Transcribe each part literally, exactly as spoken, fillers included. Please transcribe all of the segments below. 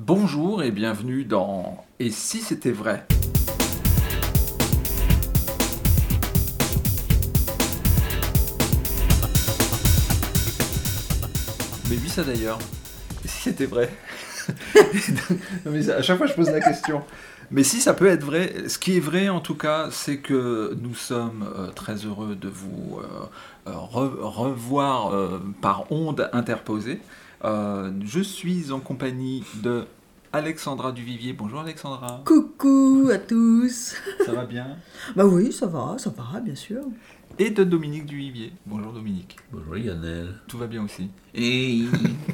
Bonjour et bienvenue dans « Et si c'était vrai ?» Mais oui, ça d'ailleurs. Et si c'était vrai? Non, mais à chaque fois, je pose la question. Mais si ça peut être vrai, ce qui est vrai en tout cas, c'est que nous sommes euh, très heureux de vous euh, re- revoir euh, par ondes interposées. Euh, je suis en compagnie de Alexandra Duvivier. Bonjour Alexandra. Coucou à tous. Ça va bien? Bah oui, ça va, ça va, bien sûr. Et de Dominique Duvivier. Bonjour Dominique. Bonjour Lionel. Tout va bien aussi. Et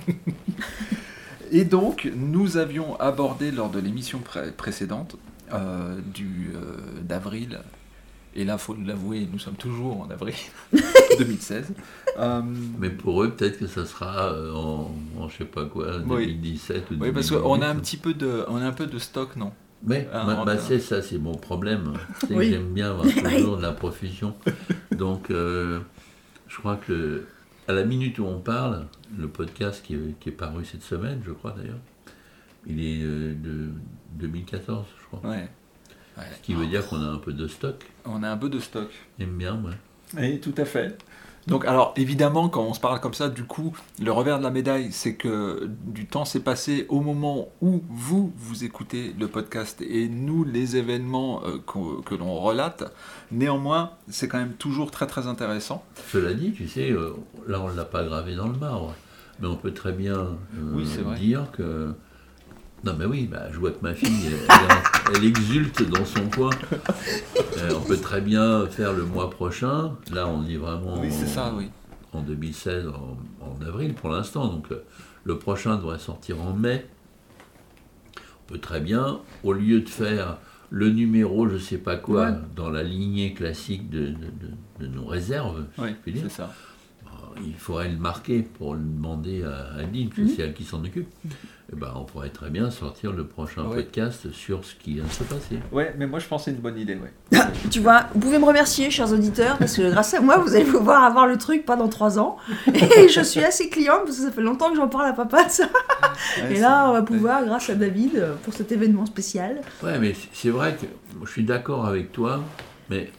Et donc, nous avions abordé lors de l'émission pré- précédente euh, du, euh, d'avril, et là, il faut l'avouer, nous sommes toujours en avril deux mille seize. Euh, mais pour eux, peut-être que ça sera euh, en, en je sais pas quoi, Oui. deux mille dix-sept ou oui, parce deux mille dix-huit. qu'on a un petit peu de, on a un peu de stock, non? Mais Ah, bah, en- bah, c'est ça, c'est mon problème. C'est Oui. que j'aime bien avoir toujours de la profusion. Donc, euh, je crois que le- à la minute où on parle, le podcast qui est, qui est paru cette semaine, je crois d'ailleurs, il est euh, de deux mille quatorze, je crois. Ouais. Ouais. Ce qui veut dire qu'on a un peu de stock. On a un peu de stock. J'aime bien, moi. Oui, tout à fait. Donc, alors, évidemment, quand on se parle comme ça, du coup, le revers de la médaille, c'est que du temps s'est passé au moment où vous, vous écoutez le podcast et nous, les événements euh, qu'on- que l'on relate. Néanmoins, c'est quand même toujours très, très intéressant. Cela dit, tu sais, euh, là on ne l'a pas gravé dans le marbre, mais on peut très bien euh, Oui, c'est vrai. dire que... Non mais oui, bah, je vois que ma fille, elle, elle- elle exulte dans son coin. Euh, on peut très bien faire le mois prochain, là on est vraiment Oui, c'est en, ça, oui. en deux mille seize, en, en avril pour l'instant, donc euh, le prochain devrait sortir en mai. On peut très bien, au lieu de faire le numéro je sais pas quoi, Ouais. dans la lignée classique de, de- de- de nos réserves, si Oui, je puis dire, c'est ça. il faudrait le marquer pour le demander à Adeline, parce que Mhm. c'est elle qui s'en occupe. Et ben, on pourrait très bien sortir le prochain Ouais. podcast sur ce qui vient de se passer. Ouais, mais moi, je pense que c'est une bonne idée, ouais. Tu vois, vous pouvez me remercier, chers auditeurs, parce que grâce à moi, vous allez pouvoir avoir le truc pas dans trois ans. Et je suis assez cliente, parce que ça fait longtemps que j'en parle à papa de ça. Ouais, Et c'est- là, on va ouais. pouvoir, grâce à David, euh, pour cet événement spécial. Ouais, mais c'est- c'est vrai que je suis d'accord avec toi, mais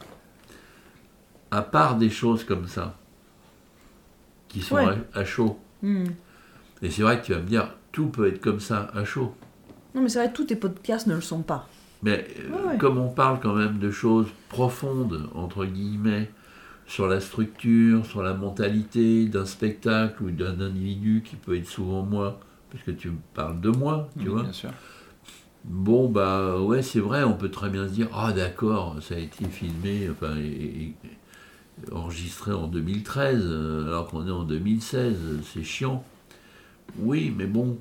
à part des choses comme ça, qui sont Ouais. à, à chaud, Hmm. et c'est vrai que tu vas me dire, tout peut être comme ça, à chaud. Non, mais c'est vrai, tous tes podcasts ne le sont pas. Mais euh, Ouais, ouais. comme on parle quand même de choses profondes, entre guillemets, sur la structure, sur la mentalité d'un spectacle ou d'un individu qui peut être souvent moi, puisque tu me parles de moi, tu Oui, vois. bien sûr. Bon, bah ouais, c'est vrai, on peut très bien se dire, ah d'accord, ça a été filmé, enfin, et, et- et enregistré en deux mille treize, euh, alors qu'on est en deux mille seize, c'est chiant. Oui, mais bon,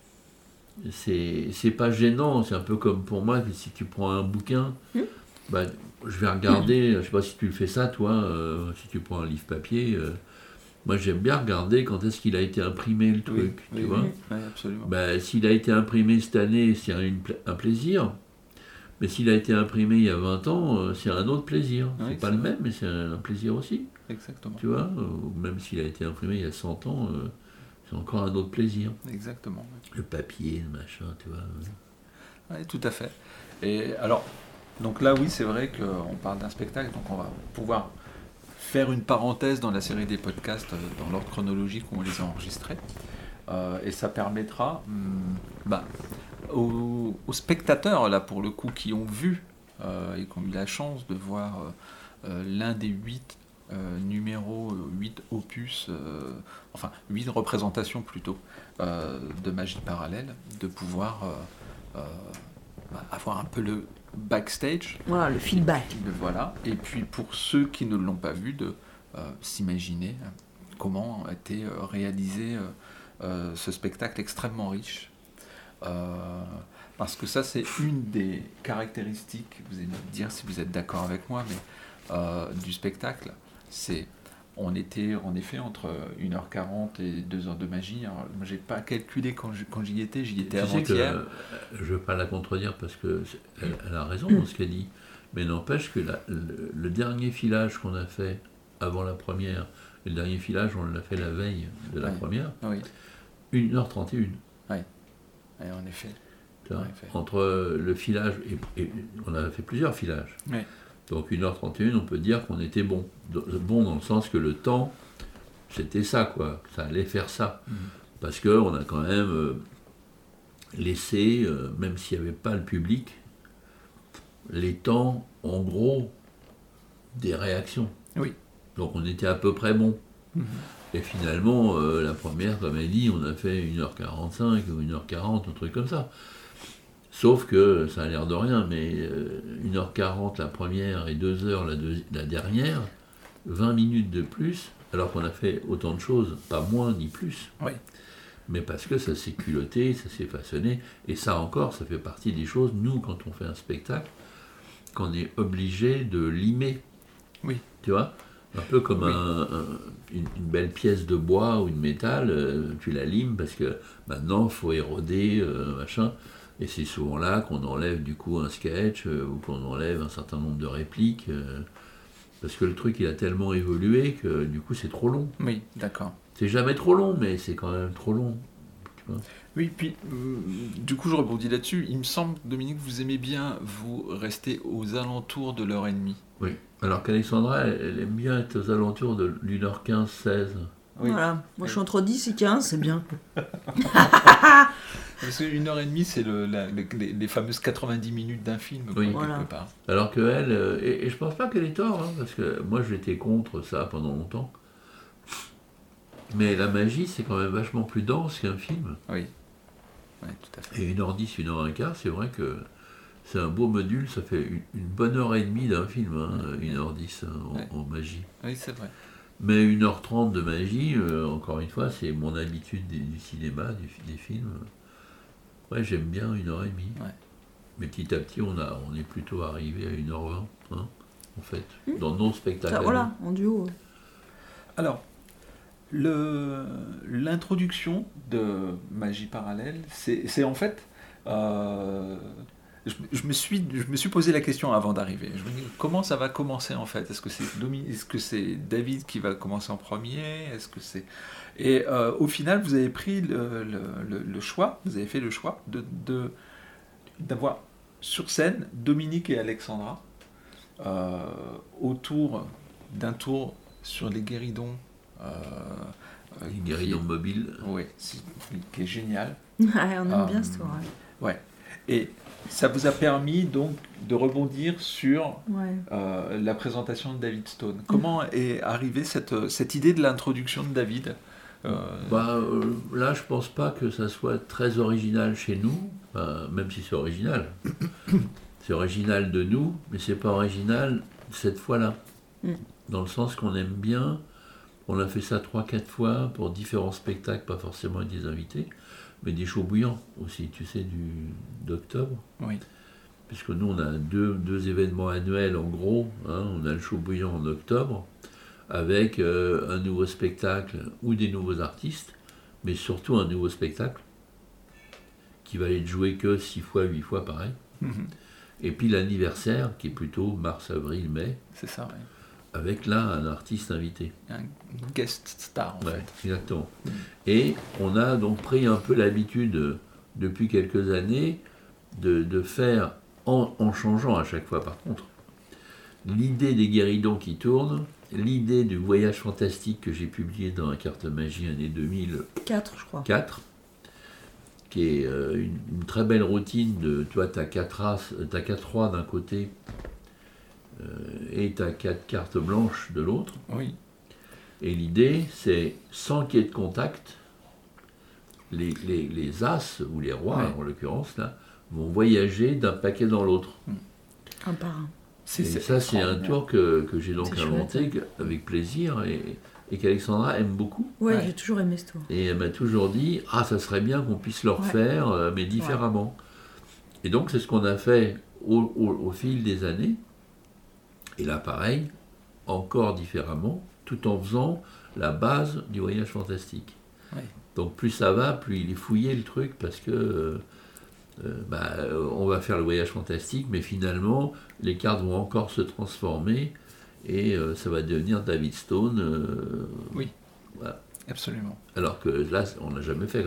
c'est c'est pas gênant, c'est un peu comme pour moi que si tu prends un bouquin, Hmm. bah, je vais regarder, je sais pas si tu le fais ça toi, euh, si tu prends un livre papier, euh, moi j'aime bien regarder quand est-ce qu'il a été imprimé le truc, Oui, tu oui, vois. oui, oui, absolument. Bah, s'il a été imprimé cette année, c'est un, une pla- un plaisir, mais s'il a été imprimé il y a vingt ans, euh, c'est un autre plaisir. Oui, c'est pas c'est le vrai. même, mais c'est un, un plaisir aussi, Exactement. tu vois. Ou même s'il a été imprimé il y a cent ans, euh, c'est encore un autre plaisir. Exactement. Le papier, le machin, tu vois. Oui, tout à fait. Et alors, donc là, oui, c'est vrai qu'on parle d'un spectacle, donc on va pouvoir faire une parenthèse dans la série des podcasts euh, dans l'ordre chronologique où on les a enregistrés. Euh, et ça permettra hum, bah, aux, aux spectateurs, là, pour le coup, qui ont vu euh, et qui ont eu la chance de voir euh, euh, l'un des huit euh, numéros, euh, huit opus, euh, enfin, huit représentations plutôt, euh, de Magie Parallèle, de pouvoir euh, euh, bah, avoir un peu le backstage. Voilà, le feedback. De- Voilà. Et puis pour ceux qui ne l'ont pas vu, de euh, s'imaginer euh, comment a été euh, réalisé euh, euh, ce spectacle extrêmement riche. Euh, parce que ça, c'est une des caractéristiques, vous allez me dire si vous êtes d'accord avec moi, mais euh, du spectacle, c'est on était en effet entre une heure quarante et deux heures de magie. Alors, moi, j'ai pas calculé quand je- quand j'y étais, j'y étais Tu sais que avant-hier. euh, je ne veux pas la contredire parce que c'est- elle, elle a raison dans ce qu'elle dit, mais n'empêche que la- le, le dernier filage qu'on a fait avant la première, le dernier filage on l'a fait la veille de la Ouais. première, Oui, une heure trente et une. Ouais. Ouais, en effet. Tu vois, En effet. entre le filage, et, et on a fait plusieurs filages. Ouais. Donc une heure trente et une, on peut dire qu'on était bon. Bon dans le sens que le temps, c'était ça, quoi. Ça allait faire ça. Mmh. Parce qu'on a quand même euh, laissé, euh, même s'il n'y avait pas le public, les temps, en gros, des réactions. Oui. Donc on était à peu près bon. Mmh. Et finalement, euh, la première, comme elle dit, on a fait une heure quarante-cinq ou une heure quarante, un truc comme ça. Sauf que ça a l'air de rien, mais euh, une heure quarante la première et deux heures la, deux, la dernière, vingt minutes de plus, alors qu'on a fait autant de choses, pas moins ni plus. Oui. Mais parce que ça s'est culotté, ça s'est façonné, et ça encore, ça fait partie des choses, nous, quand on fait un spectacle, qu'on est obligé de limer. Oui. Tu vois ? Un peu comme Oui. un, un, une, une belle pièce de bois ou de métal, euh, tu la limes parce que maintenant, il faut éroder, euh, machin. Et c'est souvent là qu'on enlève du coup un sketch euh, ou qu'on enlève un certain nombre de répliques. Euh, parce que le truc, il a tellement évolué que du coup, c'est trop long. Oui, d'accord. C'est jamais trop long, mais c'est quand même trop long. Tu vois ? Oui, puis euh, du coup, je rebondis là-dessus. Il me semble, Dominique, vous aimez bien vous rester aux alentours de l'heure et demie. Oui. Alors qu'Alexandra, elle, elle aime bien être aux alentours de d'une heure quinze, seize. Oui. Voilà, moi je suis entre dix et quinze, c'est bien. Parce qu'une heure et demie, c'est le, la, le, les, les fameuses quatre-vingt-dix minutes d'un film, quoi, Oui. quelque Voilà. part. Alors qu'elle, euh, et, et je pense pas qu'elle ait tort, hein, parce que moi j'étais contre ça pendant longtemps. Mais la magie, c'est quand même vachement plus dense qu'un film. Oui, oui, tout à fait. Et une heure dix, une heure quinze, c'est vrai que c'est un beau module, ça fait une, une bonne heure et demie d'un film, hein, une heure dix hein, en, Ouais. en magie. Oui, c'est vrai. Mais une heure trente de magie, euh, encore une fois, c'est mon habitude du, du cinéma, du, des films. Ouais, j'aime bien une heure et demie. Ouais. Mais petit à petit, on, a, on est plutôt arrivé à une heure vingt, hein, en fait, Mmh. dans nos spectacles. Ça, à voilà, en duo. Alors, le, l'introduction de Magie Parallèle, c'est, c'est en fait... Euh, je, je, me suis, je me suis posé la question avant d'arriver. Je me dis, comment ça va commencer en fait ? Est-ce que c'est, Domi- est-ce que c'est David qui va commencer en premier ? Est-ce que c'est... Et euh, au final, vous avez pris le, le, le, le choix, vous avez fait le choix de, de, d'avoir sur scène Dominique et Alexandra euh, autour d'un tour sur les guéridons. Euh, euh, Les guéridons qui- mobiles. Oui, c'est- qui est génial. Ouais, on aime Euh, bien cette soirée. Ouais. Et ça vous a permis donc de rebondir sur Ouais. euh, la présentation de David Stone. Comment est arrivée cette, cette idée de l'introduction de David ? Euh, Bah, euh, là, je pense pas que ça soit très original chez nous, enfin, même si c'est original. C'est original de nous, mais c'est pas original cette fois-là. Mm. Dans le sens qu'on aime bien, on a fait ça trois, quatre fois pour différents spectacles, pas forcément avec des invités, mais des shows bouillants aussi, tu sais, du, d'octobre. Oui. Puisque nous, on a deux, deux événements annuels en gros. Hein. On a le show bouillant en octobre, avec euh, un nouveau spectacle ou des nouveaux artistes, mais surtout un nouveau spectacle qui va être joué que six fois, huit fois pareil. Mhm. Et puis l'anniversaire, qui est plutôt mars, avril, mai, C'est ça, ouais. avec là un artiste invité. Un guest star, en Ouais, fait. exactement. Mhm. Et on a donc pris un peu l'habitude, euh, depuis quelques années, de, de faire, en, en changeant à chaque fois par contre, l'idée des guéridons qui tournent, l'idée du voyage fantastique que j'ai publié dans la carte magie année deux mille quatre, je crois. quatre, qui est euh, une, une très belle routine de, tu vois, t'as quatre as, t'as quatre rois d'un côté euh, et t'as quatre cartes blanches de l'autre. Oui. Et l'idée, c'est sans qu'il y ait de contact, les, les, les as, ou les rois Ouais. en l'occurrence, là, vont voyager d'un paquet dans l'autre. Un par un. C'est, Et c'est ça, c'est un extraordinaire. tour que, que j'ai donc C'est inventé que- avec plaisir et, et qu'Alexandra aime beaucoup. Ouais, Ouais. j'ai toujours aimé ce tour. Et elle m'a toujours dit, ah, ça serait bien qu'on puisse le Ouais. refaire, euh, mais différemment. Et donc, c'est ce qu'on a fait au, au, au fil des années. Et là, pareil, encore différemment, tout en faisant la base du voyage fantastique. Ouais. Donc, plus ça va, plus il est fouillé le truc, parce que euh, euh, bah, euh, on va faire le voyage fantastique, mais finalement, les cartes vont encore se transformer, et euh, ça va devenir David Stone. euh, Oui. Voilà. Absolument. Alors que là, on l'a jamais fait comme ça.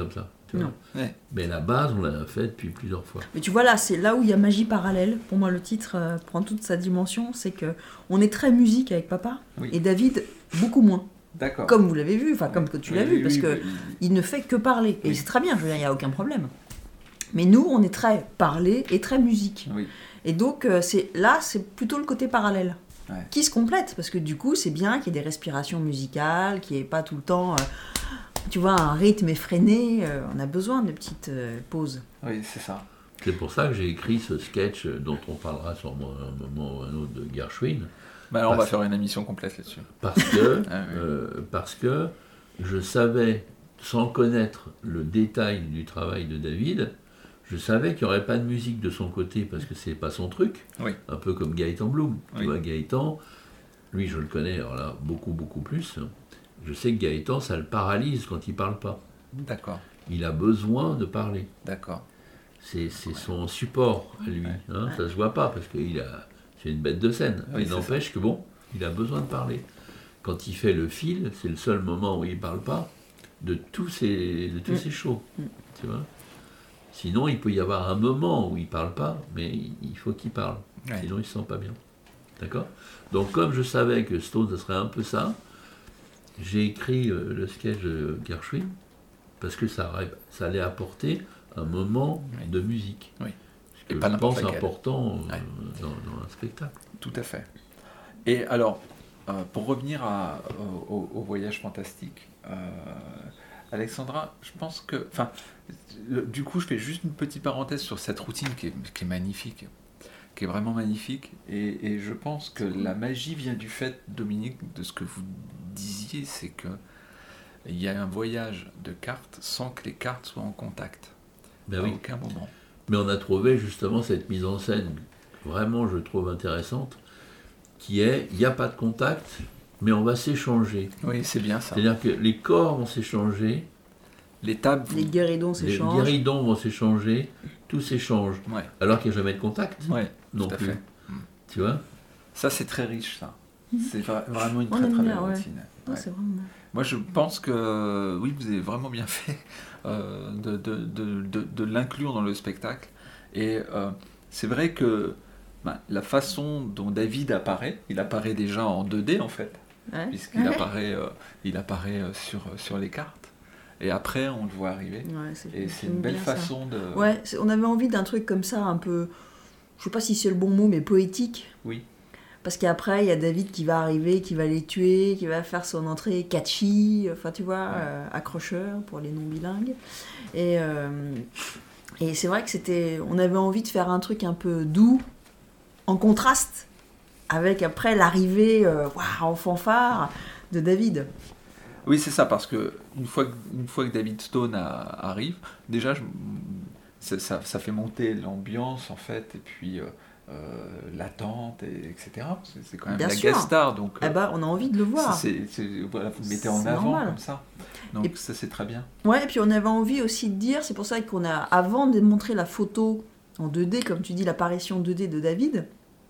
Tu vois. Ouais. Mais la base, on l'a fait depuis plusieurs fois. Mais tu vois là, c'est là où il y a magie parallèle. Pour moi, le titre euh, prend toute sa dimension. C'est que on est très musique avec papa Oui. et David beaucoup moins. D'accord. Comme vous l'avez vu, enfin comme que tu l'as Oui, vu, parce oui, que oui. il ne fait que parler. Et Oui. c'est très bien. Je veux dire, il n'y a aucun problème. Mais nous, on est très parler et très musique. Oui. Et donc euh, c'est là, c'est plutôt le côté parallèle. Ouais. Qui se complète, parce que du coup, c'est bien qu'il y ait des respirations musicales, qu'il n'y ait pas tout le temps, euh, tu vois, un rythme effréné. Euh, on a besoin de petites euh, pauses. Oui, c'est ça. C'est pour ça que j'ai écrit ce sketch dont on parlera sûrement à un moment ou à un autre de Gershwin. Bah alors, on va Parce- faire une émission complète là-dessus. Parce que, Ah oui. euh, parce que je savais, sans connaître le détail du travail de David, je savais qu'il n'y aurait pas de musique de son côté parce que c'est pas son truc. Oui. Un peu comme Gaëtan Bloom. Tu Oui. vois, Gaëtan, lui je le connais alors là beaucoup beaucoup plus. Je sais que Gaëtan, ça le paralyse quand il parle pas. D'accord. Il a besoin de parler. D'accord. C'est, c'est son support à lui. Ouais. Hein, ça se voit pas parce qu'il a, c'est une bête de scène. Oui, Mais c'est n'empêche que bon, il a besoin de parler. Quand il fait le fil, c'est le seul moment où il parle pas de tous ces, de tous Mm. ces shows. Mm. Tu vois. Sinon, il peut y avoir un moment où il parle pas, mais il faut qu'il parle. Ouais. Sinon, il se sent pas bien. D'accord. Donc, comme je savais que Stone, ce serait un peu ça, j'ai écrit euh, le sketch de Gershwin parce que ça, aurait- ça allait apporter un moment Oui. de musique. Oui. Ce Et que pas je n'importe pense laquelle. important euh, Ouais. dans, dans un spectacle. Tout à fait. Et alors, euh, pour revenir à- au, au- au voyage fantastique, euh, Alexandra, je pense que... Enfin, le- du coup, je fais juste une petite parenthèse sur cette routine qui est, qui est magnifique, qui est vraiment magnifique. Et, et je pense que la magie vient du fait, Dominique, de ce que vous disiez, c'est que il y a un voyage de cartes sans que les cartes soient en contact. Ben à oui. aucun moment. Mais on a trouvé justement cette mise en scène, vraiment je trouve intéressante, qui est, il n'y a pas de contact, mais on va s'échanger. Oui, c'est bien ça. C'est-à-dire que les corps vont s'échanger, Les tables... Les guéridons les s'échangent. guéridons vont s'échanger, tout s'échange. Ouais, Alors qu'il n'y a jamais de contact, ouais, non tout à plus. fait. Tu vois. Ça, c'est très riche, ça. C'est vra- vraiment une On très aime très bien, belle ouais. routine. Ouais, Ouais. c'est vraiment... Moi, je pense que oui, vous avez vraiment bien fait euh, de, de, de, de, de l'inclure dans le spectacle. Et euh, c'est vrai que ben, la façon dont David apparaît, il apparaît déjà en deux D en fait, Ouais. puisqu'il apparaît, euh, il apparaît euh, sur, sur les cartes. Et après, on le voit arriver. Ouais, c'est, Et c'est j'aime une belle bien ça. façon de... Ouais, c'est- on avait envie d'un truc comme ça, un peu, je sais pas si c'est le bon mot, mais poétique. Oui. Parce qu'après, il y a David qui va arriver, qui va les tuer, qui va faire son entrée catchy, enfin tu vois, Ouais. euh, accrocheur pour les non-bilingues. Et, euh, et c'est vrai que c'était, on avait envie de faire un truc un peu doux, en contraste, avec après l'arrivée euh, waouh, en fanfare de David. Oui, c'est ça, parce que une fois que, une fois que David Stone a- arrive, déjà, je- ça, ça, ça fait monter l'ambiance, en fait, et puis euh, euh, l'attente, et, etc. Parce que c'est quand même Bien la sûr. guest star, donc Eh euh, ben, on a envie de le voir. c'est, c'est- voilà, vous le mettez en C'est avant normal. comme ça. Donc Et- ça, c'est très bien. Ouais, et puis on avait envie aussi de dire, c'est pour ça qu'on a, avant de montrer la photo en deux D, comme tu dis, l'apparition deux D de David,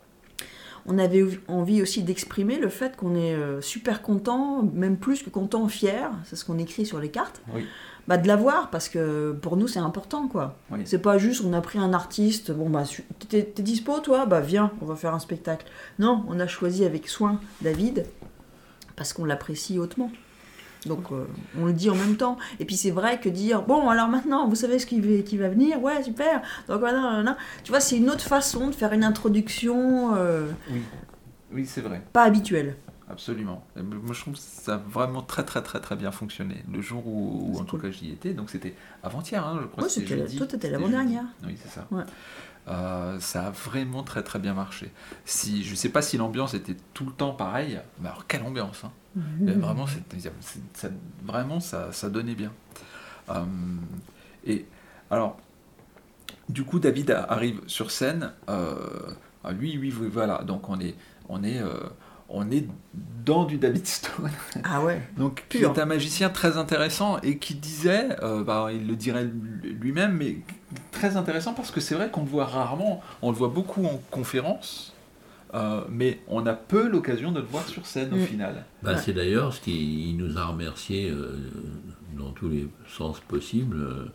on avait eu- envie aussi d'exprimer le fait qu'on est euh, super content, même plus que content, fier, c'est ce qu'on écrit sur les cartes, Oui. bah, de l'avoir, parce que pour nous c'est important, quoi. Oui. C'est pas juste on a pris un artiste, bon bah su- t'es, t'es dispo toi, bah viens, on va faire un spectacle. Non, on a choisi avec soin David, parce qu'on l'apprécie hautement. Donc euh, on le dit en même temps. Et puis c'est vrai que dire, bon alors maintenant, vous savez ce qui va, qui va venir, ouais super, donc voilà, voilà, voilà. Tu vois, c'est une autre façon de faire une introduction euh, Oui, oui, c'est vrai, pas habituelle. absolument. Et moi, je trouve que ça a vraiment très, très, très, très bien fonctionné. Le jour où, où en C'est tout cool. cas, j'y étais, donc c'était avant-hier, hein, je crois Ouais, que c'était c'était- jeudi. toi, t'étais C'était l'avant-dernière. jeudi. Oui, c'est ça. Ouais. Euh, ça a vraiment très très bien marché. Si, je ne sais pas si l'ambiance était tout le temps pareille, mais alors quelle ambiance hein. Mais Vraiment, c'est- c'est- ça, vraiment ça, ça donnait bien. Euh, et alors, du coup, David a- arrive sur scène. Euh, ah, lui, oui, oui, voilà. Donc on est, on est, euh, on est dans du David Stone. Ah ouais. Donc, qui Pur. est un magicien très intéressant et qui disait, euh, bah, il le dirait lui-même, mais très intéressant parce que c'est vrai qu'on le voit rarement, on le voit beaucoup en conférence, euh, mais on a peu l'occasion de le voir sur scène au Mm. final. Bah, Ouais. C'est d'ailleurs ce qui il nous a remercié euh, dans tous les sens possibles. euh,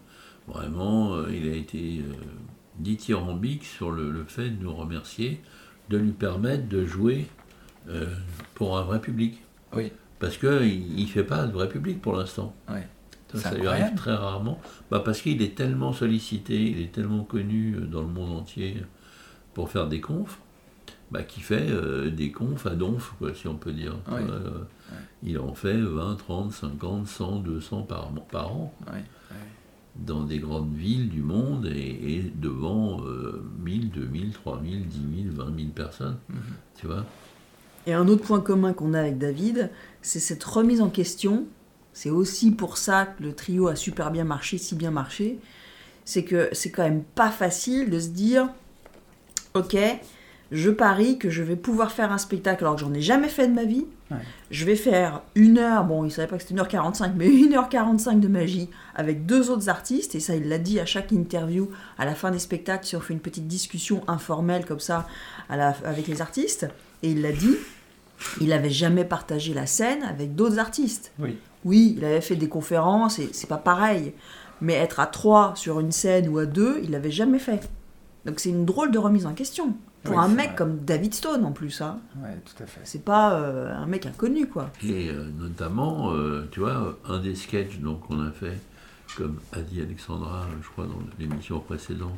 Vraiment, euh, il a été euh, dithyrambique sur le, le fait de nous remercier, de lui permettre de jouer euh, pour un vrai public. Oui. Parce qu'il ne fait pas de vrai public pour l'instant. Oui. Ça, C'est ça lui arrive très rarement. Bah, parce qu'il est tellement sollicité, il est tellement connu dans le monde entier pour faire des confs, bah, qu'il fait euh, des confs à donf, quoi, si on peut dire. Oui. Euh, oui. Il en fait vingt, trente, cinquante, cent, deux cents par, par an. Oui. Oui. Dans des grandes villes du monde et, et devant euh, mille, deux mille, trois mille, dix mille, vingt mille personnes. Mm-hmm. Tu vois ? Et un autre point commun qu'on a avec David, c'est cette remise en question. C'est aussi pour ça que le trio a super bien marché, si bien marché. C'est que c'est quand même pas facile de se dire « Ok, je parie que je vais pouvoir faire un spectacle alors que j'en ai jamais fait de ma vie. Ouais. Je vais faire une heure, bon, il savait pas que c'était une heure quarante-cinq, mais une heure quarante-cinq de magie avec deux autres artistes. Et ça, il l'a dit à chaque interview, à la fin des spectacles, si on fait une petite discussion informelle comme ça à la, avec les artistes. Et il l'a dit, il n'avait jamais partagé la scène avec d'autres artistes. Oui. Oui, il avait fait des conférences, et c'est pas pareil. Mais être à trois sur une scène ou à deux, il l'avait jamais fait. Donc c'est une drôle de remise en question. Pour Oui, un mec vrai. comme David Stone, en plus. Hein. Oui, tout à fait. C'est pas euh, un mec inconnu, quoi. Et euh, notamment, euh, tu vois, un des sketchs donc, qu'on a fait, comme a dit Alexandra, je crois, dans l'émission précédente,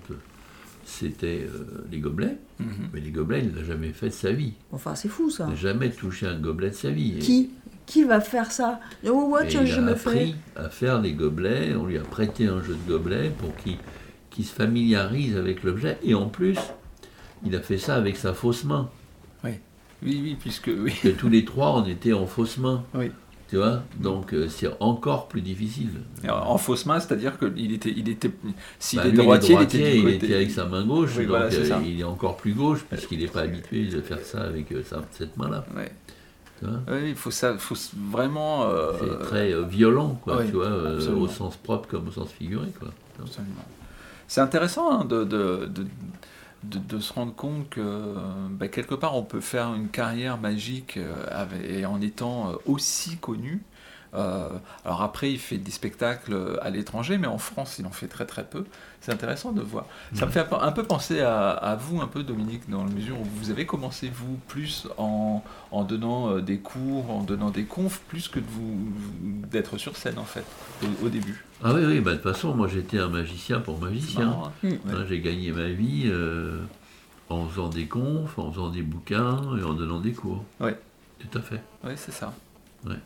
c'était euh, les gobelets. Mm-hmm. Mais les gobelets, il ne l'a jamais fait de sa vie. Enfin, c'est fou, ça. Il n'a jamais touché un gobelet de sa vie. Et, Qui Qui va faire ça? Oh, ouais, et tiens, il j'ai a jamais fait. appris à faire les gobelets, on lui a prêté un jeu de gobelets pour qu'il, qu'il se familiarise avec l'objet. Et en plus, il a fait ça avec sa fausse main. Oui, oui, oui, puisque... Oui. Et tous les trois, on était en fausse main. Oui. Tu vois, donc euh, c'est encore plus difficile. Alors, en fausse main, c'est-à-dire qu'il était, il était, s'il Bah, est lui, droitier, il, est droitier, il était du il côté. était avec sa main gauche, Oui, donc voilà, c'est euh, ça. il est encore plus gauche puisqu'il n'est pas habitué de faire ça avec euh, sa- cette main-là. Ouais. Tu vois, Oui, il faut ça, faut s- vraiment. euh, c'est très euh, violent, quoi, oui, tu vois, euh, absolument. au sens propre comme au sens figuré, quoi. Absolument. C'est intéressant hein, de, de, de, de, de se rendre compte que euh, bah, quelque part on peut faire une carrière magique euh, avec, et en étant euh, aussi connu. Euh, alors après, il fait des spectacles à l'étranger, mais en France, il en fait très très peu. C'est intéressant de voir. Ça me fait un peu penser à, à vous, un peu, Dominique, dans la mesure où vous avez commencé, vous, plus en, en donnant euh, des cours, en donnant des confs, plus que de vous, d'être sur scène, en fait, au, au début. Ah oui, oui, bah, de toute façon, moi j'étais un magicien pour C'est magicien. marrant, hein. Mm. Ouais. Hein, j'ai gagné ma vie euh, en faisant des confs, en faisant des bouquins et en donnant des cours. Ouais. Tout à fait. Oui, c'est ça. Ouais.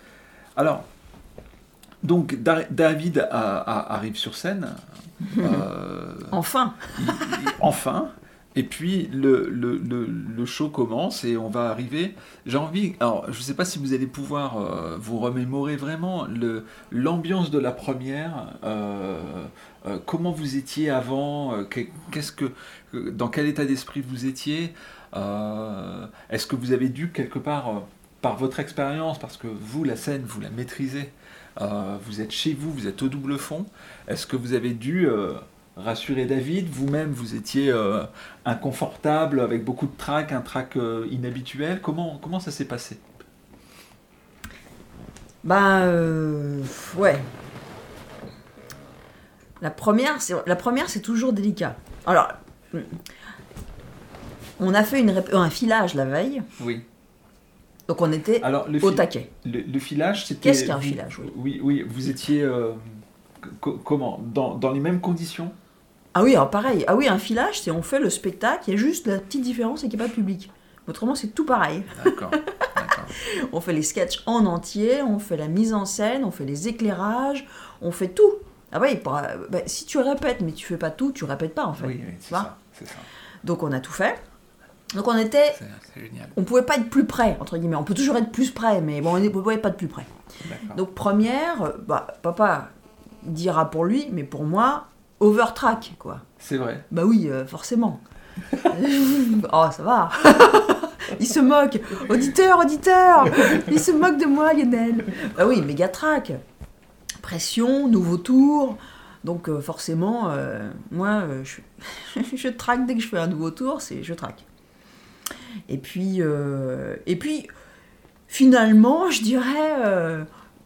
Alors, donc Da- David a- a- arrive sur scène. euh, Enfin. il- il- enfin. Et puis le, le, le, le show commence et on va arriver. J'ai envie. Alors, je ne sais pas si vous allez pouvoir euh, vous remémorer vraiment le, l'ambiance de la première. euh, euh, comment vous étiez avant euh, qu'est- Qu'est-ce que, dans quel état d'esprit vous étiez euh, Est-ce que vous avez dû quelque part, euh, par votre expérience, parce que vous, la scène, vous la maîtrisez, euh, vous êtes chez vous, vous êtes au double fond, est-ce que vous avez dû euh, rassurer David? Vous-même, vous étiez euh, inconfortable, avec beaucoup de trac, un trac euh, inhabituel. Comment, comment ça s'est passé? Ben, euh, ouais. La première, c'est, la première, c'est toujours délicat. Alors, on a fait une rép- un filage la veille, Oui. donc on était Alors, le, au fil- taquet. le, le filage, c'était... Qu'est-ce qu'un vous- filage, oui. Oui, oui, vous étiez... euh, co- comment dans, dans les mêmes conditions? Ah oui, alors pareil. Ah oui, un filage, c'est on fait le spectacle, il y a juste la petite différence, c'est qu'il n'y a pas de public. Autrement, c'est tout pareil. D'accord. D'accord. On fait les sketchs en entier, on fait la mise en scène, on fait les éclairages, on fait tout. Ah oui, pour, euh, bah, si tu répètes, mais tu fais pas tout, tu répètes pas en fait. Oui, oui, c'est vois ça, c'est ça. Donc on a tout fait. Donc on était, C'est, c'est génial. on pouvait pas être plus près entre guillemets. On peut toujours être plus près, mais bon, on ne pouvait pas être plus près. D'accord. Donc première, euh, bah papa dira pour lui, mais pour moi, overtrack quoi. C'est vrai. Bah oui, euh, forcément. Oh, ça va. Il se moque. Auditeur, auditeur. Il se moque de moi, Lionel. Bah oui, méga track. Pression, nouveau tour. Donc euh, forcément, euh, moi, euh, je, je traque dès que je fais un nouveau tour, c'est je traque. Et puis, euh, et puis, finalement, je dirais, euh,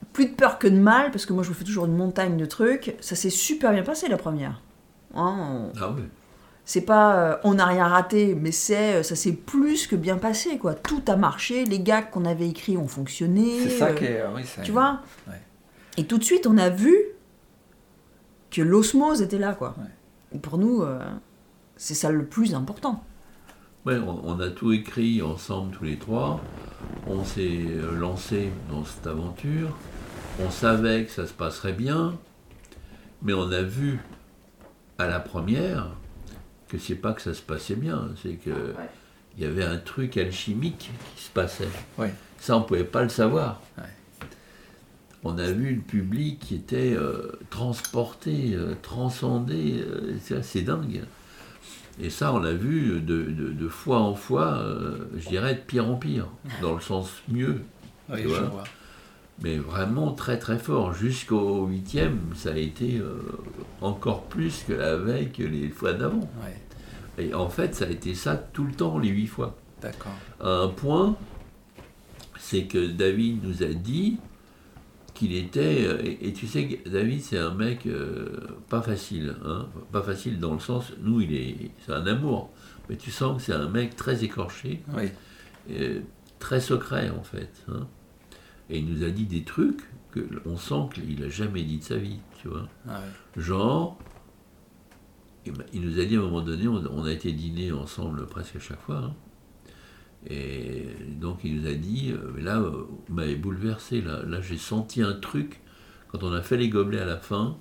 plus de peur que de mal, parce que moi je me fais toujours une montagne de trucs. Ça s'est super bien passé la première. Hein, on... Ah oui. C'est pas euh, on n'a rien raté, mais c'est ça s'est plus que bien passé, quoi. Tout a marché, les gags qu'on avait écrits ont fonctionné. C'est ça euh, qui est. Oui, ça tu est- vois. Ouais. Et tout de suite, on a vu que l'osmose était là, quoi. Ouais. Et pour nous, euh, c'est ça le plus important. Ouais, on, on a tout écrit ensemble tous les trois. On s'est euh, lancé dans cette aventure. On savait que ça se passerait bien, mais on a vu à la première que c'est pas que ça se passait bien, c'est que il y avait un truc alchimique qui se passait. Ouais. Ça, on pouvait pas le savoir. Ouais. On a vu le public qui était euh, transporté, euh, transcendé. euh, c'est, c'est dingue. Et ça, on l'a vu de, de, de fois en fois, euh, je dirais de pire en pire, dans le sens mieux. Oui, Tu je vois. vois. Mais vraiment très très fort. Jusqu'au huitième, ça a été euh, encore plus que la veille, que les fois d'avant. Ouais, Et en fait, ça a été ça tout le temps, les huit fois. d'accord. À un point, c'est que David nous a dit qu'il était... euh, Et, et tu sais que David, c'est un mec euh, pas facile. Hein, pas facile dans le sens... Nous, il est, c'est un amour. Mais tu sens que c'est un mec très écorché, Oui, euh, très secret en fait. Hein. Et il nous a dit des trucs que on sent qu'il n'a jamais dit de sa vie, tu vois. ah ouais. Genre, il m'a- il nous a dit à un moment donné, on, on a été dîner ensemble presque à chaque fois, hein. Et donc il nous a dit, euh, mais là, euh, vous m'avez bouleversé, là, là j'ai senti un truc, quand on a fait les gobelets à la fin,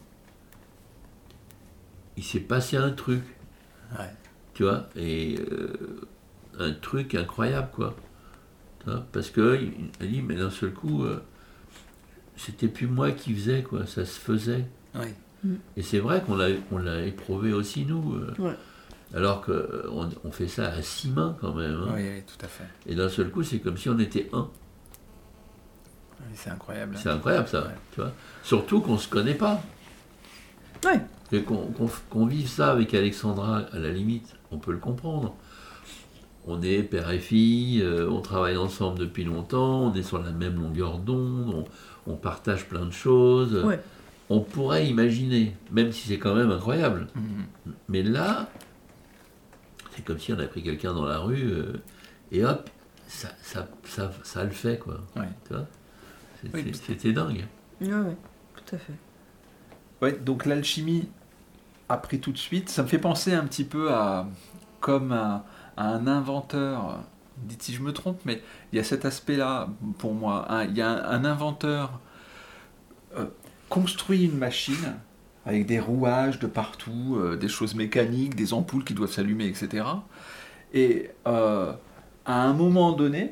il s'est passé un truc, Ouais. tu vois, et euh, un truc incroyable, quoi. Tu vois, parce que il a dit, mais d'un seul coup, euh, c'était plus moi qui faisais, quoi, ça se faisait. Oui. Et c'est vrai qu'on l'a, on l'a éprouvé aussi, nous. euh, Ouais. Alors qu'on on fait ça à six mains, quand même. Hein. Oui, oui, tout à fait. Et d'un seul coup, c'est comme si on était un. Oui, c'est incroyable. C'est incroyable, ça. Ouais. Tu vois. Surtout qu'on ne se connaît pas. Ouais. Et qu'on, qu'on, qu'on vive ça avec Alexandra, à la limite, on peut le comprendre. On est père et fille, euh, on travaille ensemble depuis longtemps, on est sur la même longueur d'onde, on, on partage plein de choses. Ouais. On pourrait imaginer, même si c'est quand même incroyable. Mhm. Mais là, c'est comme si on avait pris quelqu'un dans la rue euh, et hop, ça, ça, ça, ça le fait, quoi. Ouais. Tu vois. C'était, Oui, puis- c'était dingue. Ouais, ouais, tout à fait. Ouais, donc l'alchimie a pris tout de suite. Ça me fait penser un petit peu à comme un, à un inventeur. Dites si je me trompe, mais il y a cet aspect-là pour moi. Un- il y a un, un inventeur euh, construit une machine avec des rouages de partout, euh, des choses mécaniques, des ampoules qui doivent s'allumer, et cetera. Et euh, à un moment donné,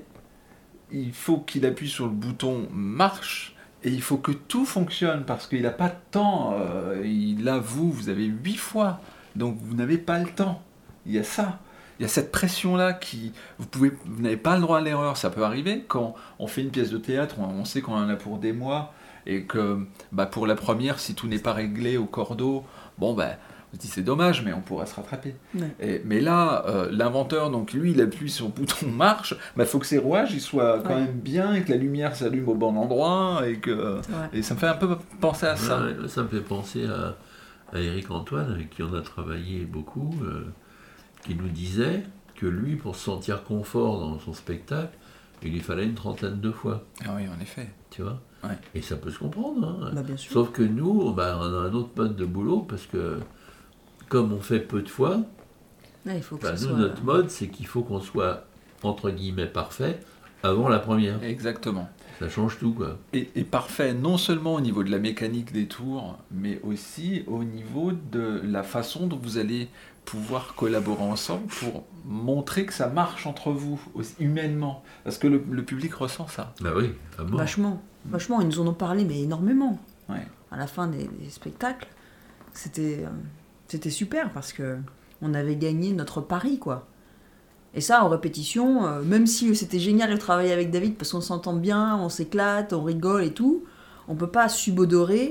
il faut qu'il appuie sur le bouton marche. Et il faut que tout fonctionne parce qu'il n'a pas de temps. Euh, il a vous, vous avez huit fois, donc vous n'avez pas le temps. Il y a ça, il y a cette pression-là qui, vous pouvez, vous n'avez pas le droit à l'erreur. Ça peut arriver quand on fait une pièce de théâtre, on, on sait qu'on en a pour des mois et que, bah, pour la première, si tout n'est pas réglé au cordeau, bon ben. On se dit c'est dommage, mais on pourra se rattraper. Ouais. Et, mais là, euh, l'inventeur, donc lui, il appuie sur le bouton marche, il bah, faut que ses rouages ils soient quand Ouais. même bien, et que la lumière s'allume au bon endroit, et que Ouais. et ça me fait un peu penser à ça. Ouais, ça me fait penser à, à Éric Antoine, avec qui on a travaillé beaucoup, euh, qui nous disait que lui, pour se sentir confort dans son spectacle, il lui fallait une trentaine de fois, Ah oui, en effet. tu vois. Ouais. Et ça peut se comprendre. Hein. Bah, bien sûr. Sauf que nous, bah, on a un autre mode de boulot, parce que comme on fait peu de fois, Ouais, il faut que bah, ça nous, soit... notre mode, c'est qu'il faut qu'on soit, entre guillemets, parfait avant la première. Exactement. Ça change tout, quoi. Et, et parfait, non seulement au niveau de la mécanique des tours, mais aussi au niveau de la façon dont vous allez pouvoir collaborer ensemble pour montrer que ça marche entre vous, aussi, humainement. Parce que le, le public ressent ça. Bah oui, à mort. Vachement. Vachement, ils nous en ont parlé, mais énormément. Ouais. À la fin des, des spectacles, c'était, euh, c'était super parce que on avait gagné notre pari, quoi. Et ça, en répétition, euh, même si c'était génial de travailler avec David parce qu'on s'entend bien, on s'éclate, on rigole et tout, on peut pas subodorer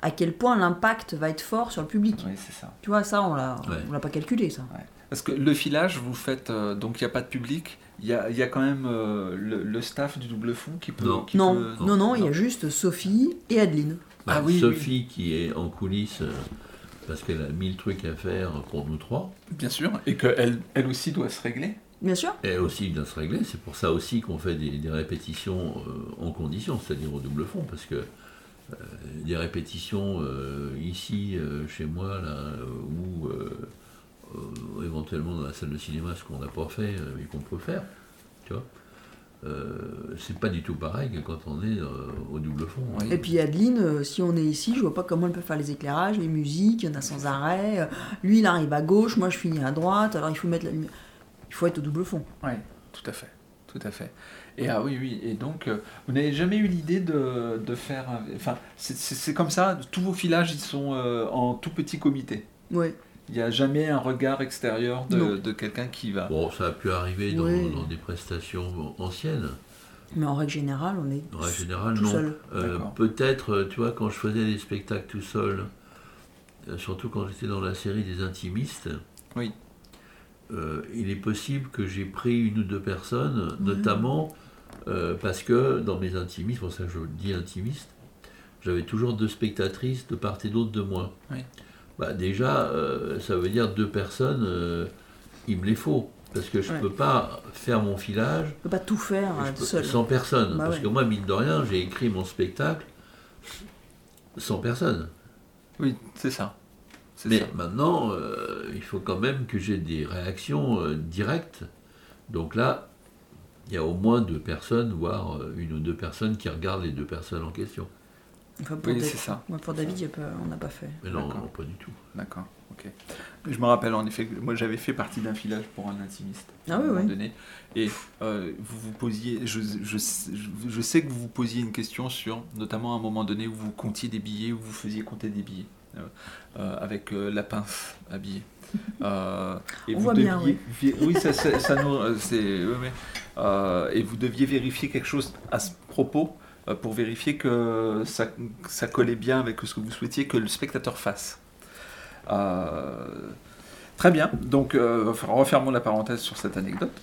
à quel point l'impact va être fort sur le public. Oui, c'est ça. Tu vois, ça, on l'a, Ouais. on l'a pas calculé, ça. Ouais. Parce que le filage, vous faites, euh, donc il n'y a pas de public, il y a, il y a quand même euh, le, le staff du double fond qui peut... Non. qui Non, peut- non, non, il y a juste Sophie et Adeline. Bah, Ah oui, Sophie qui est en coulisses euh, parce qu'elle a mille trucs à faire pour nous trois. Bien sûr, et qu'elle elle aussi doit se régler. Bien sûr. Elle aussi doit se régler. C'est pour ça aussi qu'on fait des, des répétitions euh, en condition, c'est-à-dire au double fond, parce que euh, des répétitions euh, ici, euh, chez moi, là, euh, ou euh, euh, éventuellement dans la salle de cinéma, ce qu'on n'a pas fait, euh, mais qu'on peut faire, tu vois. Euh, c'est pas du tout pareil que quand on est euh, au double fond. Oui. Et puis Adeline, euh, si on est ici, je vois pas comment elle peut faire les éclairages, les musiques, il y en a sans arrêt. Euh, Lui, il arrive à gauche, moi je finis à droite, alors il faut mettre la lumière. Il faut être au double fond. Oui, tout à fait, tout à fait. Et ah oui, oui, et donc, euh, vous n'avez jamais eu l'idée de, de faire... un- Enfin, c'est- c'est c'est comme ça, tous vos filages, ils sont euh, en tout petit comité. Ouais. Il n'y a jamais un regard extérieur de, Non. de quelqu'un qui va... Bon, ça a pu arriver dans, Oui. dans des prestations anciennes. Mais en règle générale, on est En règle générale, tout non. seul. Euh, D'accord. Peut-être, euh, tu vois, quand je faisais des spectacles tout seul, euh, surtout quand j'étais dans la série des intimistes, Oui. euh, il est possible que j'ai pris une ou deux personnes, Mhm. notamment euh, parce que dans mes intimistes, pour ça que je dis intimiste, j'avais toujours deux spectatrices de part et d'autre de moi. Oui. Bah, déjà, euh, ça veut dire deux personnes, euh, il me les faut. Parce que je ne Ouais. peux pas faire mon filage On peut pas tout faire je euh, peux- seul. sans personne. Bah parce ouais. que moi, mine de rien, j'ai écrit mon spectacle sans personne. Oui, c'est ça. C'est Mais ça. maintenant, euh, il faut quand même que j'ai des réactions euh, directes. Donc là, il y a au moins deux personnes, voire euh, une ou deux personnes qui regardent les deux personnes en question. Enfin, pour Oui, David- c'est ça. Ouais, pour David, il y a pas- on n'a pas fait. Mais non, D'accord. non, pas du tout. D'accord, ok. Je me rappelle en effet que moi j'avais fait partie d'un filage pour un intimiste Ah à un oui, moment oui. donné. Et euh, vous vous posiez, je, je, je, je sais que vous vous posiez une question sur, notamment à un moment donné où vous comptiez des billets, où vous faisiez compter des billets, euh, euh, avec euh, la pince à billets. Euh, et On vous voit deviez, bien, oui. vi- oui, ça, ça, ça nous, euh, c'est, oui, oui. Euh, et vous deviez vérifier quelque chose à ce propos euh, pour vérifier que ça, ça collait bien avec ce que vous souhaitiez que le spectateur fasse. Euh, très bien, donc euh, refermons la parenthèse sur cette anecdote.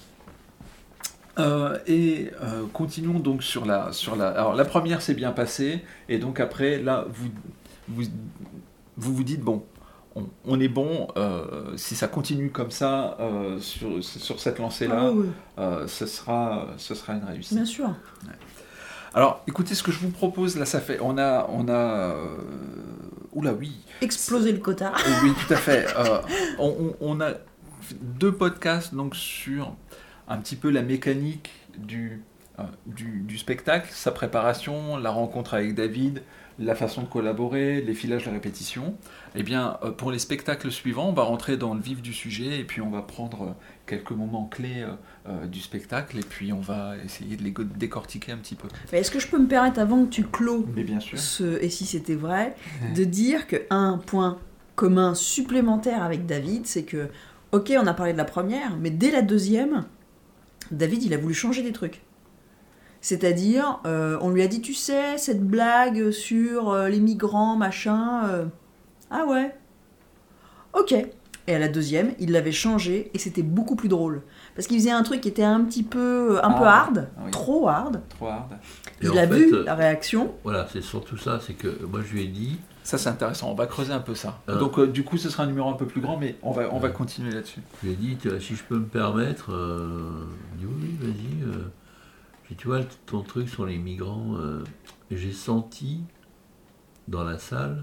Euh, et euh, continuons donc sur la, sur la... Alors la première s'est bien passée, et donc après, là, vous vous, vous, vous dites, bon, on, on est bon, euh, si ça continue comme ça, euh, sur, sur cette lancée-là, Ah oui, oui. euh, ce, sera, ce sera une réussite. Bien sûr. Alors, écoutez, ce que je vous propose, là, ça fait... On a... On a euh, oula, oui. Exploser le quota. Euh, Oui, tout à fait. Euh, on, on- on a deux podcasts donc, sur un petit peu la mécanique du, euh, du, du spectacle, sa préparation, la rencontre avec David, la façon de collaborer, les filages, la répétition. Eh bien, euh, pour les spectacles suivants, on va rentrer dans le vif du sujet et puis on va prendre euh, quelques moments clés euh, euh, du spectacle et puis on va essayer de les go- décortiquer un petit peu. Mais est-ce que je peux me permettre, avant que tu clos Mais bien sûr. ce et si c'était vrai, de dire qu'un point commun supplémentaire avec David, c'est que, ok, on a parlé de la première, mais dès la deuxième, David, il a voulu changer des trucs. C'est-à-dire, euh, on lui a dit, tu sais, cette blague sur euh, les migrants, machin, euh, ah ouais, ok. Et à la deuxième, il l'avait changé et c'était beaucoup plus drôle. Parce qu'il faisait un truc qui était un petit peu, un peu Hard. hard, Ah oui. trop hard. Trop hard. Et Il en a fait, vu euh, la réaction. Voilà, c'est surtout ça, c'est que moi je lui ai dit, Ça, c'est intéressant. On va creuser un peu ça. Ah. Donc, euh, du coup, ce sera un numéro un peu plus grand, mais on va, on va continuer là-dessus. je lui ai dit, tu vois, si je peux me permettre, euh, il dit oui, oui, vas-y. euh. J'ai dit, tu vois, ton truc sur les migrants, euh, j'ai senti dans la salle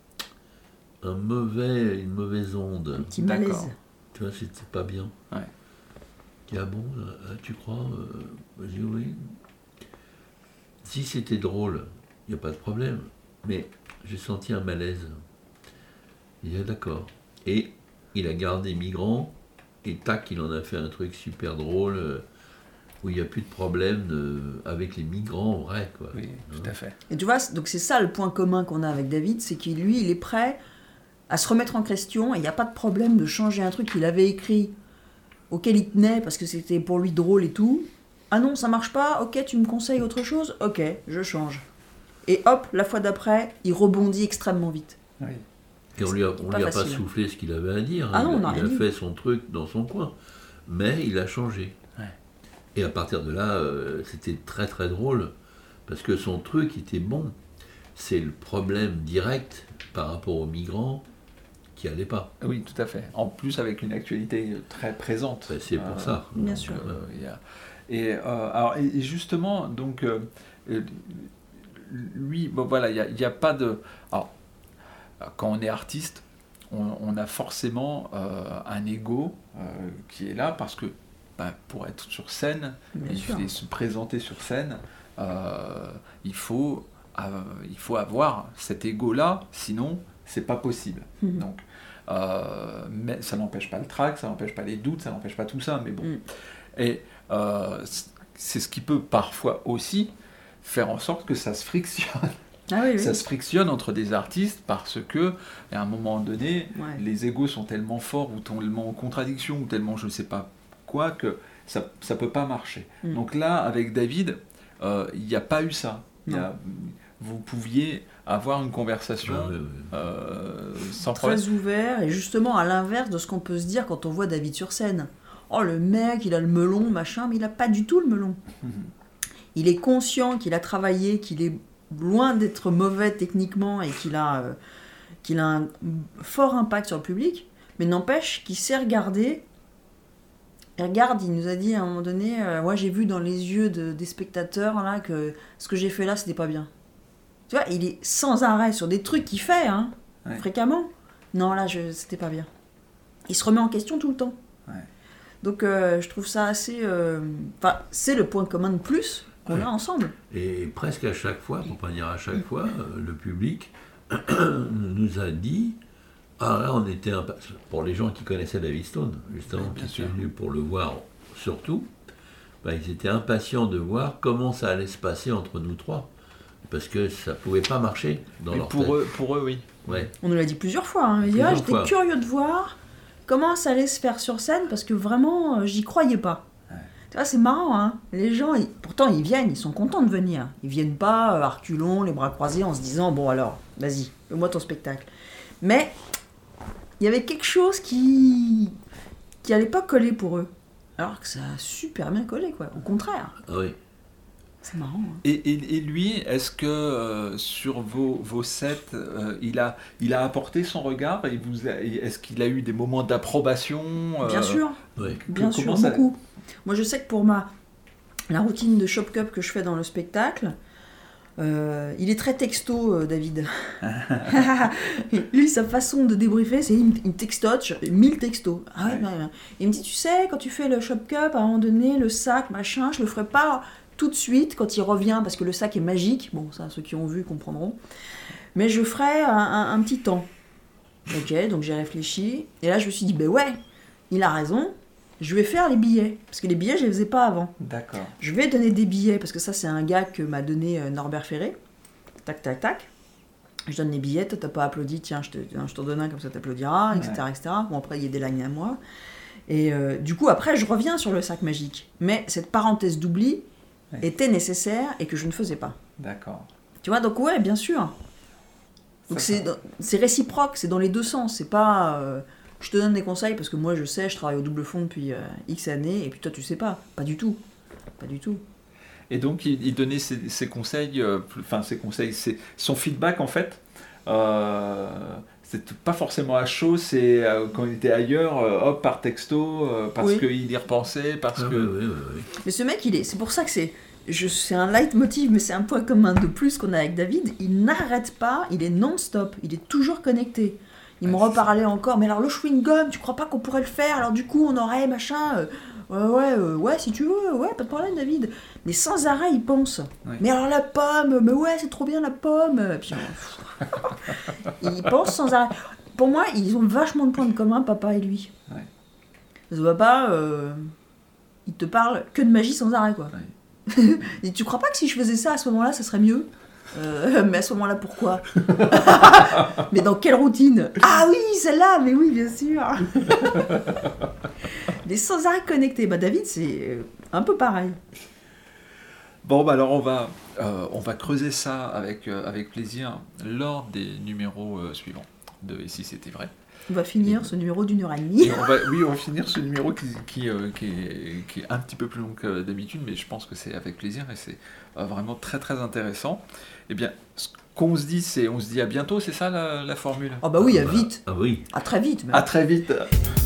un mauvais, une mauvaise onde. Un petit D'accord. malaise. Tu vois, c'était pas bien. Ouais. Je dis, ah bon, euh, tu crois euh, Je dis oui. Si c'était drôle, il n'y a pas de problème. Mais j'ai senti un malaise. Il dit, ah, d'accord. Et il a gardé migrant, et tac, il en a fait un truc super drôle, euh, où il n'y a plus de problème de- avec les migrants vrais, quoi. Oui, tout à fait. Et tu vois, c'est- donc c'est ça le point commun qu'on a avec David, c'est qu'il lui, il est prêt à se remettre en question et il n'y a pas de problème de changer un truc qu'il avait écrit auquel il tenait parce que c'était pour lui drôle et tout. Ah non, ça marche pas, ok, tu me conseilles autre chose, ok, je change. et hop, la fois d'après, il rebondit extrêmement vite. Oui. Et on lui a, on pas lui a pas facile. soufflé ce qu'il avait à dire. Ah hein. non, on il n'a a, il rien a dit. fait son truc dans son coin. Mais il a changé. Ouais. Et à partir de là, euh, c'était très très drôle. Parce que son truc était bon. C'est le problème direct par rapport aux migrants qui n'allait pas. Oui, tout à fait. En plus, avec une actualité très présente. Ben, c'est pour Euh, ça. bien Donc, sûr. euh, Euh, il y a- Et, euh, alors, et, et justement, donc, euh, euh, lui, bon, voilà, il n'y a, il y a pas de. Alors, quand on est artiste, on, on a forcément euh, un ego euh, qui est là parce que bah, pour être sur scène Bien et, sûr. et se présenter sur scène, euh, il, faut, euh, il faut avoir cet ego-là, sinon, c'est pas possible. Mhm. Donc, euh, mais ça n'empêche pas le trac, ça n'empêche pas les doutes, ça n'empêche pas tout ça, mais bon. Mm. Et euh, c'est ce qui peut parfois aussi faire en sorte que ça se frictionne. Ah oui, oui. Ça se frictionne entre des artistes parce que, à un moment donné, Ouais. les égos sont tellement forts ou tellement en contradiction ou tellement je ne sais pas quoi que ça ne peut pas marcher. Mm. Donc là, avec David, euh, il n'y a pas eu ça. Il y Non. a- vous pouviez avoir une conversation ah, ouais, ouais. euh, sans problème. Très ouvert, et justement à l'inverse de ce qu'on peut se dire quand on voit David sur scène. Oh, le mec, il a le melon, machin, mais il n'a pas du tout le melon. Mhm. Il est conscient qu'il a travaillé, qu'il est loin d'être mauvais techniquement et qu'il a, euh, qu'il a un fort impact sur le public, mais n'empêche qu'il sait regarder. Et regarde, il nous a dit à un moment donné, euh, moi j'ai vu dans les yeux de- des spectateurs là que ce que j'ai fait là, c'était pas bien. Tu vois, il est sans arrêt sur des trucs qu'il fait, hein, Ouais. fréquemment. Non, là, je, c'était pas bien. Il se remet en question tout le temps. Ouais. Donc, euh, je trouve ça assez... euh, Enfin, c'est le point commun de plus qu'on Ouais. a ensemble. Et presque à chaque fois, pour pas dire à chaque fois, euh, le public nous a dit, ah là on était impa- pour les gens qui connaissaient David Stone, justement, Oui, bien qui sûr. étaient venus pour le voir surtout, bah, ils étaient impatients de voir comment ça allait se passer entre nous trois, parce que ça pouvait pas marcher dans Mais leur pour tête. eux, pour eux, oui. Ouais. On nous l'a dit plusieurs fois. Hein. Il dit, Plusieurs ah, j'étais fois. curieux de voir comment ça allait se faire sur scène parce que vraiment, euh, j'y croyais pas. Ouais. Tu vois, c'est marrant. Hein. Les gens, ils- pourtant, ils viennent, ils sont contents de venir. Ils viennent pas euh, à reculons, les bras croisés, en se disant, bon alors, vas-y, fais-moi ton spectacle. Mais il y avait quelque chose qui qui allait pas coller pour eux. Alors que ça a super bien collé, quoi. Au contraire. Ah oui. C'est marrant. Hein. Et, et- et lui, est-ce que euh, sur vos, vos sets, euh, il, a, il a apporté son regard et vous a- et Est-ce qu'il a eu des moments d'approbation euh, Bien sûr. Ouais. Bien que- sûr, comment ça- beaucoup. Moi, je sais que pour ma la routine de Shop Cup que je fais dans le spectacle, euh, il est très texto, euh, David. Lui, sa façon de débriefer, c'est il me il me textote, mille textos. Ah ouais, Ouais. ouais, ouais. Il me dit, tu sais, quand tu fais le Shop Cup, à un moment donné, le sac, machin, je le ferai pas tout de suite quand il revient, parce que le sac est magique. Bon, ça, ceux qui ont vu comprendront. Mais je ferai un, un- un petit temps. Ok, donc j'ai réfléchi. Et là, je me suis dit, ben ouais, il a raison. Je vais faire les billets. Parce que les billets, je les faisais pas avant. D'accord. Je vais donner des billets, parce que ça, c'est un gars que m'a donné euh, Norbert Ferré. Tac, tac, tac. Je donne les billets, toi, t'as pas applaudi, tiens, je te- je t'en donne un, comme ça t'applaudiras, et cetera, et cetera. Bon, après, il y a des lignes à moi. Et euh, du coup, après, je reviens sur le sac magique. Mais cette parenthèse d'oubli Ouais. était nécessaire et que je ne faisais pas. D'accord. Tu vois, donc ouais, bien sûr. Donc Ça, c'est, ça. dans- c'est réciproque, c'est dans les deux sens. C'est pas... euh, je te donne des conseils parce que moi, je sais, je travaille au double fond depuis euh, X années, et puis toi, tu sais pas. Pas du tout. Pas du tout. Et donc, il, il donnait ses, ses conseils, euh, plus- enfin, ses conseils, ses- son feedback, en fait. Euh, c'est pas forcément à chaud, c'est euh, quand il était ailleurs, euh, hop, par texto, euh, parce Oui. qu'il y repensait, parce Ah, que... oui, oui, oui, oui. Mais ce mec, il est... C'est pour ça que c'est... Je, c'est un leitmotiv, mais c'est un point commun de plus qu'on a avec David. Il n'arrête pas, il est non-stop, il est toujours connecté. Il me Ouais, c'est reparlait encore, mais alors le chewing-gum, tu crois pas qu'on pourrait le faire? Alors du coup, on aurait machin... euh, ouais, ouais, euh, ouais, si tu veux, ouais, pas de problème, David. Mais sans arrêt, il pense. Ouais. Mais alors la pomme, mais ouais, c'est trop bien la pomme. Et puis, euh, il pense sans arrêt. Pour moi, ils ont vachement de points de commun, papa et lui. Ouais. Parce que papa, euh, il te parle que de magie sans arrêt, quoi. Et tu crois pas que si je faisais ça à ce moment-là, ça serait mieux? Euh, mais à ce moment-là, pourquoi? Mais dans quelle routine? Ah oui, celle-là, mais oui, bien sûr. Il est sans arrêt connecté. Bah David, c'est euh, un peu pareil. Bon, bah alors on va, euh, on va creuser ça avec, euh, avec plaisir lors des numéros euh, suivants de Et si c'était vrai. On va finir et, ce numéro d'une heure et demie. Et on va, oui, on va finir ce numéro qui, qui, euh, qui, est, qui est un petit peu plus long que d'habitude, mais je pense que c'est avec plaisir et c'est euh, vraiment très très intéressant. Eh bien, ce qu'on se dit, c'est on se dit à bientôt, c'est ça la, la formule ? Ah bah oui, à vite. Ah oui. À très vite. Même. À très vite.